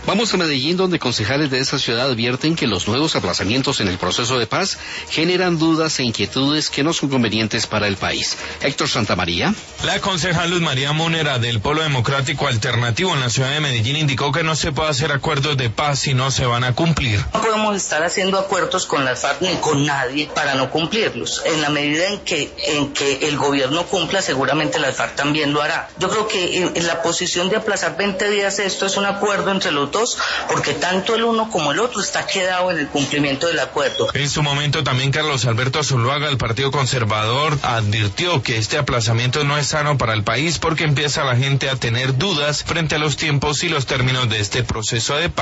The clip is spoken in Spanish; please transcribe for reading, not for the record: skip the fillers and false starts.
Vamos a Medellín, donde concejales de esa ciudad advierten que los nuevos aplazamientos en el proceso de paz generan dudas e inquietudes que no son convenientes para el país. Héctor Santamaría. La concejal Luz María Múnera del Polo Democrático Alternativo en la ciudad de Medellín indicó que no se puede hacer acuerdos de paz si no se van a cumplir. No podemos estar haciendo acuerdos con las FARC ni con nadie para no cumplirlos. En la medida en que el gobierno cumpla, seguramente las FARC también lo hará. Yo creo que en la posición de aplazar 20 días esto es un acuerdo entre los dos, porque tanto el uno como el otro está quedado en el cumplimiento del acuerdo. En su momento también Carlos Alberto Zuluaga del Partido Conservador advirtió que este aplazamiento no es sano para el país porque empieza la gente a tener dudas frente a los tiempos y los términos de este proceso de paz.